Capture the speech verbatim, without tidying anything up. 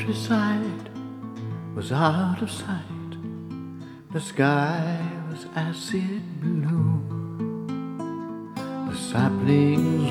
countryside was out of sight. The sky was acid blue. The saplings